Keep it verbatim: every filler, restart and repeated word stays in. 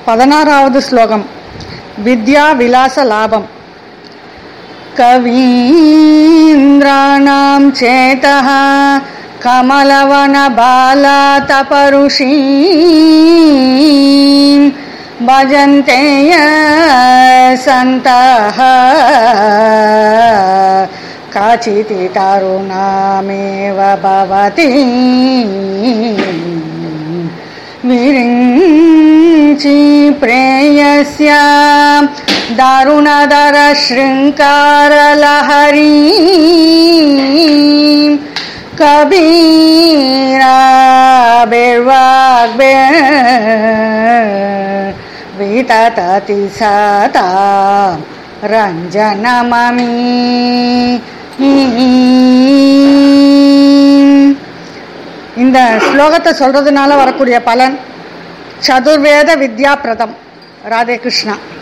பதினாறாவது ஸ்லோகம். வித்யா விலாச லாபம். கவீந்திராணாம் சேதஹ கமலவன பாலா தபருஷீ பஜந்தே சந்தஹ காச்சிதி தருணாமேவ பவதி விரிஞ்சி பிரேயஸ்ய தாருணதர ஸ்ருங்காரலஹரி கபீரா பிர்வாக்பே விதததி சதா ரஞ்சனமமி. இந்த ஸ்லோகத்தை சொல்றதுனால வரக்கூடிய பலன் சதுர்வேத வித்யா பிரதம். ராதே கிருஷ்ணா.